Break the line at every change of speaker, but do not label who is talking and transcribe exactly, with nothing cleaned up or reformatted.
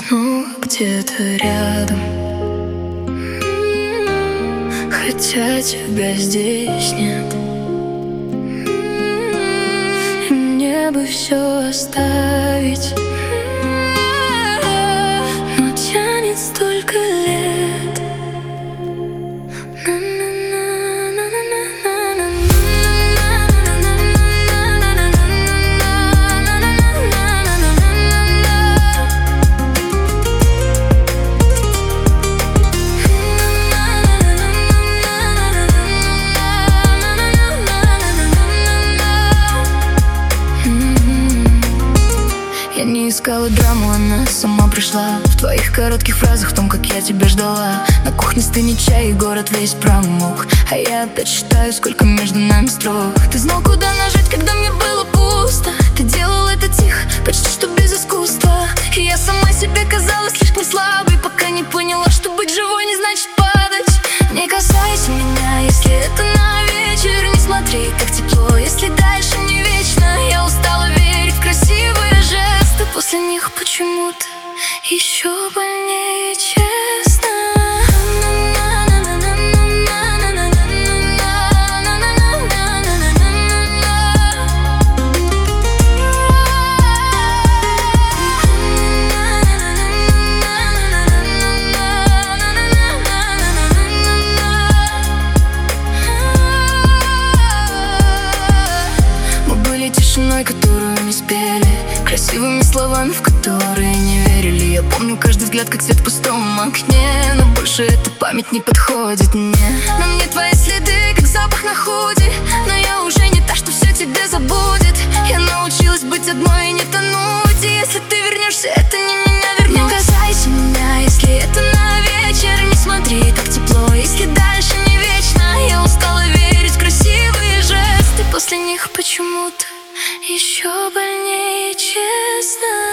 снова где-то рядом, хотя тебя здесь нет. И мне бы все оставить, но тянет столько лет. Я не искала драму, она сама пришла. В твоих коротких фразах, в том, как я тебя ждала. На кухне стынет чай, и город весь промок, а я опять считаю, сколько между нами строк. Ты знал, куда нажать, когда мне было пусто. Ты делал это тихо, почти что без искусства. И я сама себе казалась слишком слабой, пока не поняла, что быть живой не значит падать. Не касайся меня, если это на вечер. Не смотри, как тепло, если дальше не вечно. Я устала верить в красивые жесты, после них почему-то еще больнее честно. Мы были тишиной, которую не спели, красивыми словами, в которые не верили. Я помню каждый взгляд, как свет в пустом окне, но больше эта память не подходит мне. На мне твои следы, как запах на худи, но я уже не та, что все тебя забудет. Я научилась быть одной и не тонуть, и если ты вернешься, это не меня вернуть. Не касайся меня, если это на вечер. Не смотри, так тепло, если дальше не вечно. Я устала верить в красивые жесты, после них почему-то еще больнее честно.